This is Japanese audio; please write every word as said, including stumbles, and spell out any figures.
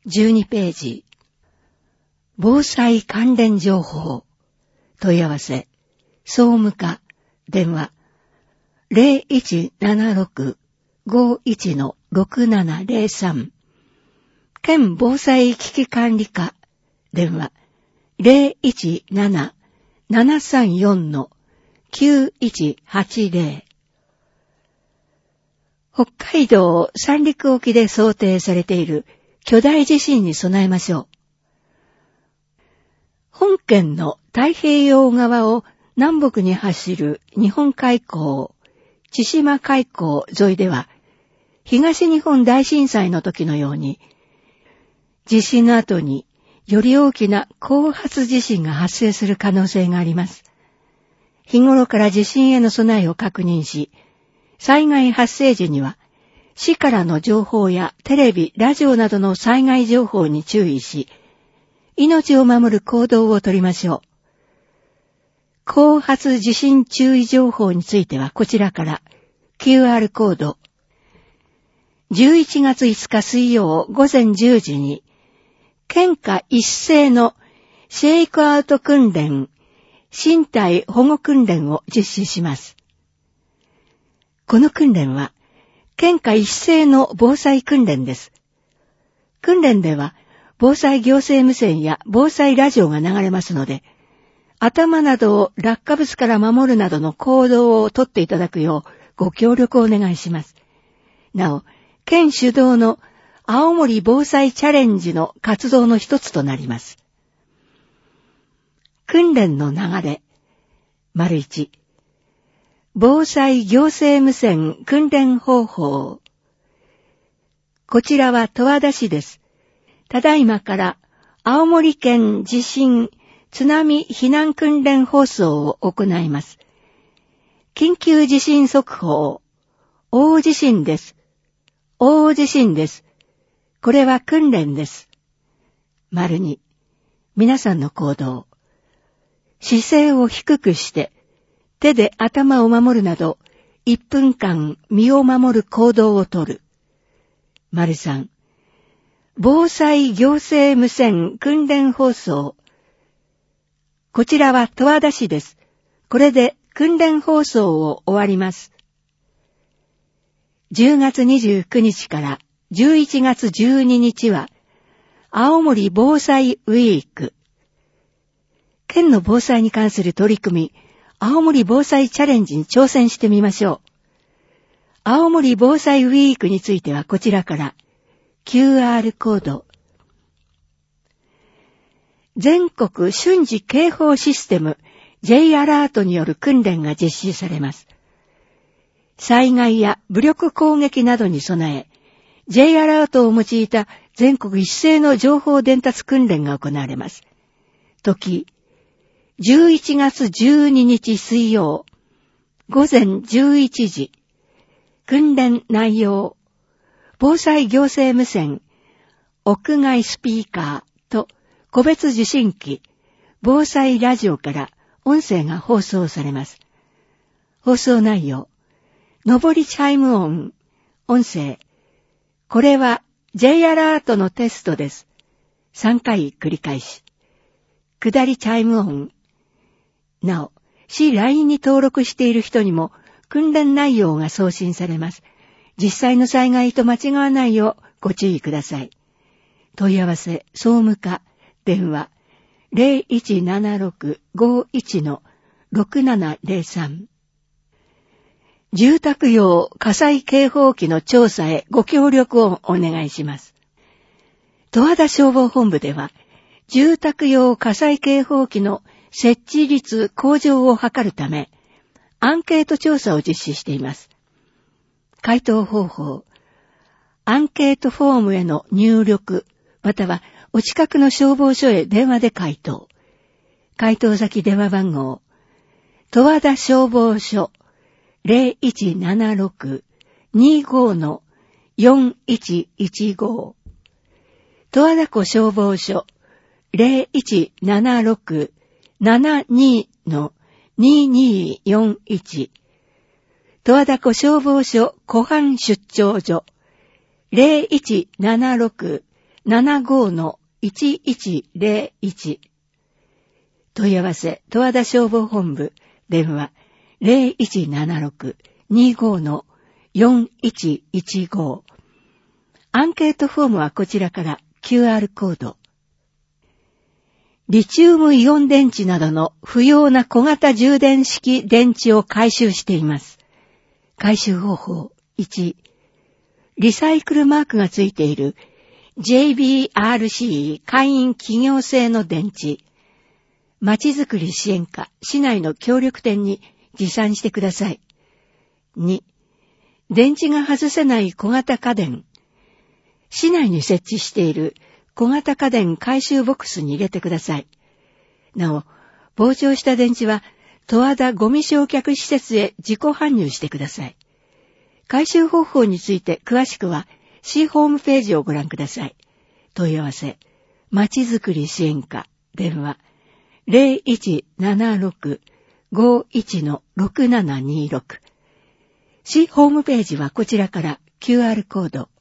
じゅうにページ。防災関連情報。問い合わせ。総務課。電話。ゼロいちななろく ごいち ろくななゼロさん。県防災危機管理課。電話。ゼロいちなな ななさんよん きゅういちはちゼロ。北海道三陸沖で想定されている巨大地震に備えましょう。本県の太平洋側を南北に走る日本海溝、千島海溝沿いでは、東日本大震災の時のように、地震の後により大きな後発地震が発生する可能性があります。日頃から地震への備えを確認し、災害発生時には、市からの情報やテレビ、ラジオなどの災害情報に注意し、命を守る行動をとりましょう。後発地震注意情報についてはこちらから キューアール コード。じゅういちがついつか水曜午前じゅうじに、県下一斉のシェイクアウト訓練、身体保護訓練を実施します。この訓練は、県下一斉の防災訓練です。訓練では、防災行政無線や防災ラジオが流れますので、頭などを落下物から守るなどの行動をとっていただくようご協力をお願いします。なお、県主導の青森防災チャレンジの活動の一つとなります。訓練の流れ。丸一。防災行政無線訓練方法。こちらは十和田市です。ただいまから青森県地震津波避難訓練放送を行います。緊急地震速報。大地震です。大地震です。これは訓練です。丸二。皆さんの行動。姿勢を低くして、手で頭を守るなど、いっぷんかん身を守る行動をとる。丸三。防災行政無線訓練放送。こちらは十和田市です。これで訓練放送を終わります。じゅうがつにじゅうくにちからじゅういちがつじゅうににちは、青森防災ウィーク。県の防災に関する取り組み、青森防災チャレンジに挑戦してみましょう。青森防災ウィークについてはこちらから キューアール コード。全国瞬時警報システム J アラートによる訓練が実施されます。災害や武力攻撃などに備え、J アラートを用いた全国一斉の情報伝達訓練が行われます。時、じゅういちがつじゅうににち水曜、午前じゅういちじ、訓練内容、防災行政無線、屋外スピーカーと個別受信機、防災ラジオから音声が放送されます。放送内容、上りチャイム音、音声、これは J アラートのテストです。さんかい繰り返し。下りチャイム音、なお、市 ライン に登録している人にも訓練内容が送信されます。実際の災害と間違わないようご注意ください。問い合わせ、総務課、電話、ゼロいちななろく ごいち ろくななゼロさん。住宅用火災警報器の調査へご協力をお願いします。十和田消防本部では、住宅用火災警報器の設置率向上を図るため、アンケート調査を実施しています。回答方法、アンケートフォームへの入力、またはお近くの消防署へ電話で回答。回答先電話番号、十和田消防署 ゼロいちななろく にご よんいちいちご、十和田湖消防署 ゼロいちななろく ななに にによんいち、十和田湖消防署湖畔出張所 ゼロいちななろくななごのいちいちゼロいち。問い合わせ、十和田消防本部、電話ゼロいちななろく にごのよんいちいちご。アンケートフォームはこちらから キューアール コード。リチウムイオン電池などの不要な小型充電式電池を回収しています。回収方法いち、リサイクルマークがついている ジェイビーアールシー 会員企業製の電池。まちづくり支援課市内の協力店に持参してください。に、電池が外せない小型家電。市内に設置している小型家電回収ボックスに入れてください。なお、膨張した電池は十和田ゴミ焼却施設へ自己搬入してください。回収方法について詳しくは市ホームページをご覧ください。問い合わせ、まちづくり支援課、電話ゼロいちななろく ごいちのろくななにろく。市ホームページはこちらから キューアール コード。